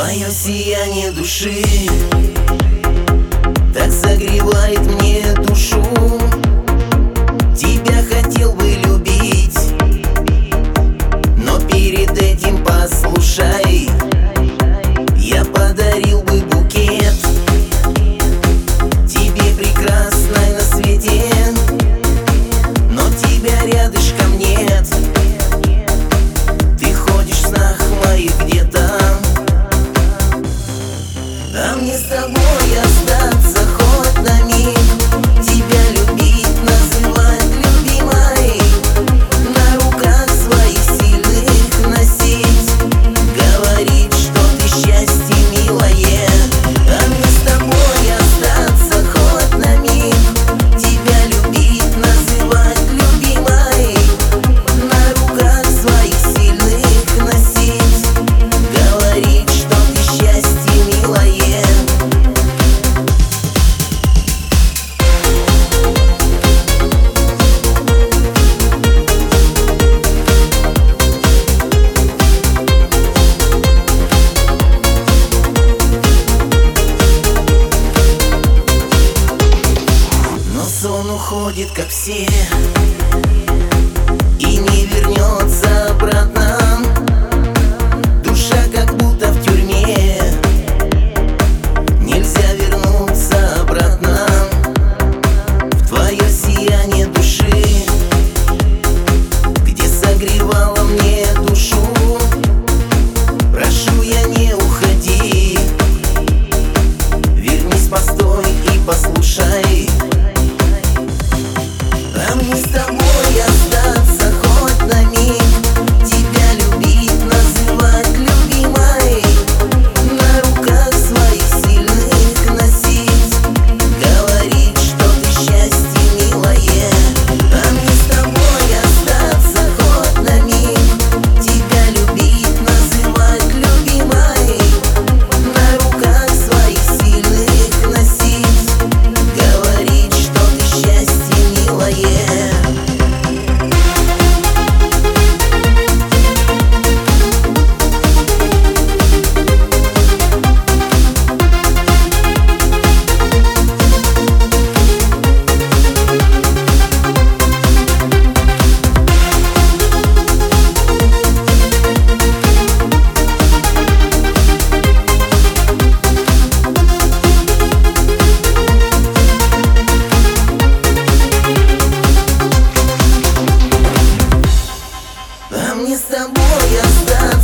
Твое сияние души так согревает мне душу. Тебя хотел бы любить, но перед этим послушай, я подарил бы букет тебе прекрасной на свете, но тебя рядышком нет. Ты ходишь в снах моих где-то, а мне с тобой остаться хоть на миг. Тебя любить, называть любимой, на руках своих сильных носить, говорить, что ты счастье милое. А мне с тобой остаться хоть на миг. Тебя любить, называть любимой, на руках своих сильных носить, говорить, что ты счастье милое. Он уходит, как все, и не вернется обратно. Душа как будто в тюрьме, нельзя вернуться обратно. В твое сияние души, где согревала мне душу, прошу, я не уходи, вернись, постой и послушай. А мне с тобой остаться хоть на миг. Тебя любить, называть любимой, на руках своих сильных носить, говорить, что ты счастье милое. А мне с тобой остаться хоть на миг. Тебя любить, называть любимой, на руках своих сильных носить, говорить, что ты счастье милое. А мне с тобой остаться